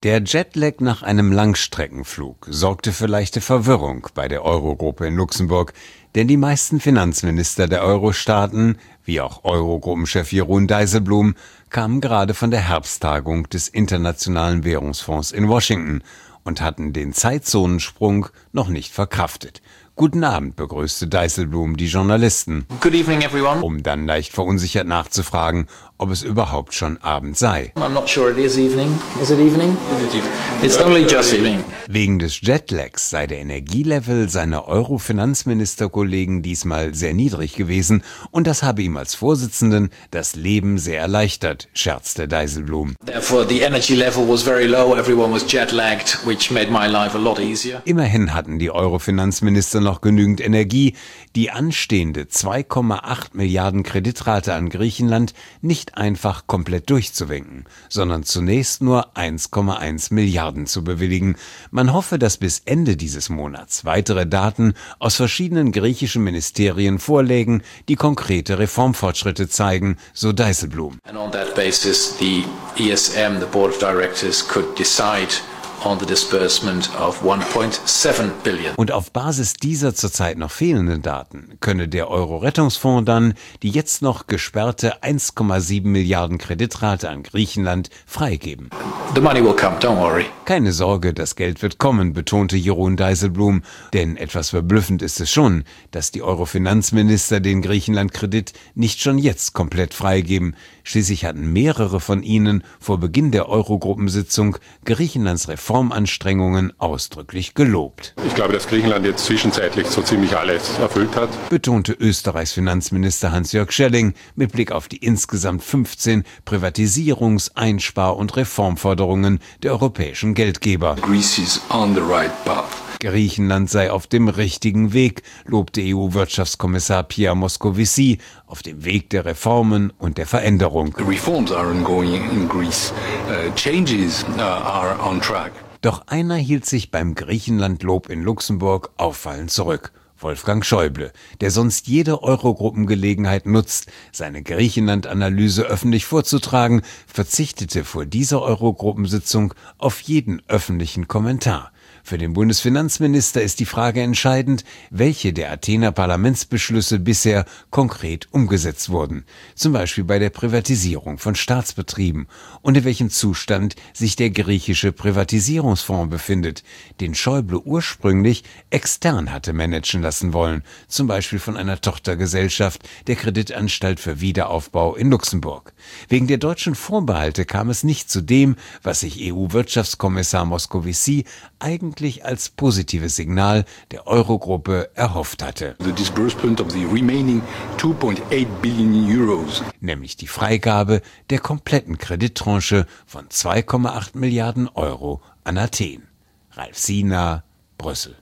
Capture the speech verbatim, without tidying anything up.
Der Jetlag nach einem Langstreckenflug sorgte für leichte Verwirrung bei der Eurogruppe in Luxemburg, denn die meisten Finanzminister der Euro-Staaten, wie auch Eurogruppenchef Jeroen Dijsselbloem, kamen gerade von der Herbsttagung des Internationalen Währungsfonds in Washington und hatten den Zeitzonensprung noch nicht verkraftet. Guten Abend, begrüßte Dijsselbloem die Journalisten, Good evening, everyone. um dann leicht verunsichert nachzufragen, ob es überhaupt schon Abend sei. I'm not sure it is evening. Is it evening? It's only just evening. Wegen des Jetlags sei der Energielevel seiner Euro-Finanzministerkollegen diesmal sehr niedrig gewesen und das habe ihm als Vorsitzenden das Leben sehr erleichtert, scherzte Dijsselbloem. Therefore, the energy level was very low. Everyone was jet-lagged, which made my life a lot easier. Immerhin hatten die Euro-Finanzminister noch genügend Energie, die anstehende zwei Komma acht Milliarden Kreditrate an Griechenland nicht einfach komplett durchzuwinken, sondern zunächst nur eins Komma eins Milliarden zu bewilligen. Man hoffe, dass bis Ende dieses Monats weitere Daten aus verschiedenen griechischen Ministerien vorlägen, die konkrete Reformfortschritte zeigen, so Dijsselbloem. And on that basis, the E S M, the Board of Directors, could decide on the disbursement of one point seven billion. Und auf Basis dieser zurzeit noch fehlenden Daten könne der Euro-Rettungsfonds dann die jetzt noch gesperrte eins Komma sieben Milliarden Kreditrate an Griechenland freigeben. The money will come, don't worry. Keine Sorge, das Geld wird kommen, betonte Jeroen Dijsselbloem, denn etwas verblüffend ist es schon, dass die Euro-Finanzminister den Griechenland-Kredit nicht schon jetzt komplett freigeben. Schließlich hatten mehrere von ihnen vor Beginn der Eurogruppensitzung Griechenlands Reformanstrengungen ausdrücklich gelobt. Ich glaube, dass Griechenland jetzt zwischenzeitlich so ziemlich alles erfüllt hat, betonte Österreichs Finanzminister Hans-Jörg Schelling mit Blick auf die insgesamt fünfzehn Privatisierungs-, Einspar- und Reformforderungen der europäischen Geldgeber. Greece is on the right path. Griechenland sei auf dem richtigen Weg, lobte E U-Wirtschaftskommissar Pierre Moscovici, auf dem Weg der Reformen und der Veränderung. The reforms are ongoing in Greece. Uh, changes uh, are on track. Doch einer hielt sich beim Griechenland-Lob in Luxemburg auffallend zurück. Wolfgang Schäuble, der sonst jede Eurogruppengelegenheit nutzt, seine Griechenland-Analyse öffentlich vorzutragen, verzichtete vor dieser Eurogruppensitzung auf jeden öffentlichen Kommentar. Für den Bundesfinanzminister ist die Frage entscheidend, welche der Athener Parlamentsbeschlüsse bisher konkret umgesetzt wurden, zum Beispiel bei der Privatisierung von Staatsbetrieben und in welchem Zustand sich der griechische Privatisierungsfonds befindet, den Schäuble ursprünglich extern hatte managen lassen wollen, zum Beispiel von einer Tochtergesellschaft der Kreditanstalt für Wiederaufbau in Luxemburg. Wegen der deutschen Vorbehalte kam es nicht zu dem, was sich E U-Wirtschaftskommissar Moscovici eigentlich als positives Signal der Eurogruppe erhofft hatte. The disbursement of the remaining two point eight billion euros. Nämlich die Freigabe der kompletten Kredittranche von zwei Komma acht Milliarden Euro an Athen. Ralf Siener, Brüssel.